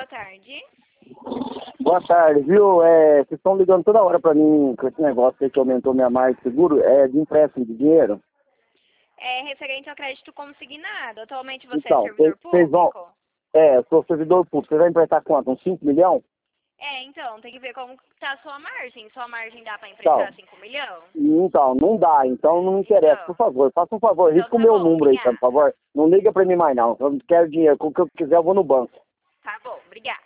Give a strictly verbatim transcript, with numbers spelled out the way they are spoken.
tarde. Boa tarde, viu? É, vocês estão ligando toda hora pra mim com esse negócio aí que aumentou minha margem de seguro, é de empréstimo de dinheiro. É referente ao crédito consignado. Atualmente você é Então, servidor vocês vão... público? É, eu sou servidor público, vocês vão emprestar quanto? Uns cinco milhões? É, então, tem que ver como tá a sua margem. Sua margem dá pra Então, emprestar cinco milhões? então, não dá, então não me interessa, por Então, favor, faça um favor, então risca o tá meu bom, número aí, tá, por obrigada. favor. Não liga pra mim mais não, eu não quero dinheiro, com o que eu quiser eu vou no banco. Tá bom, obrigada.